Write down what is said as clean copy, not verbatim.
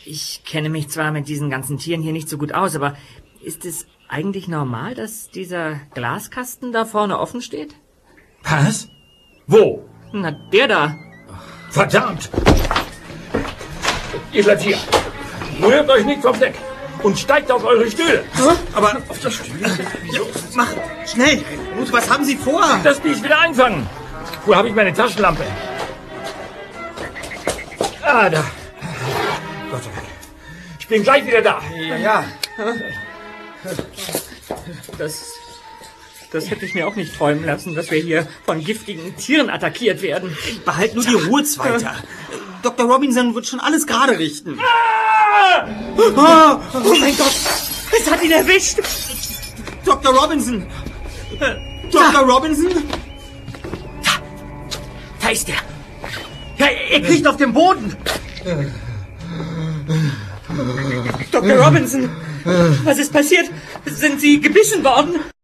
Ich kenne mich zwar mit diesen ganzen Tieren hier nicht so gut aus, aber ist es eigentlich normal, dass dieser Glaskasten da vorne offen steht? Was? Wo? Na, der da. Verdammt! Ihr bleibt hier. Rührt euch nicht vom Deck und steigt auf eure Stühle. Aber auf der Stühle? Ja, mach schnell. Gut, was haben Sie vor? Das Biest wieder einfangen. Wo habe ich meine Taschenlampe? Ah, da. Gott sei Dank. Ich bin gleich wieder da. Ja. Das hätte ich mir auch nicht träumen lassen, dass wir hier von giftigen Tieren attackiert werden. Behalt nur die Ruhe, Zweiter. Dr. Robinson wird schon alles gerade richten. Oh mein Gott! Es hat ihn erwischt! Dr. Robinson! Dr. Robinson? Da ist er! Ja, er kriecht auf dem Boden! Dr. Robinson! Was ist passiert? Sind Sie gebissen worden?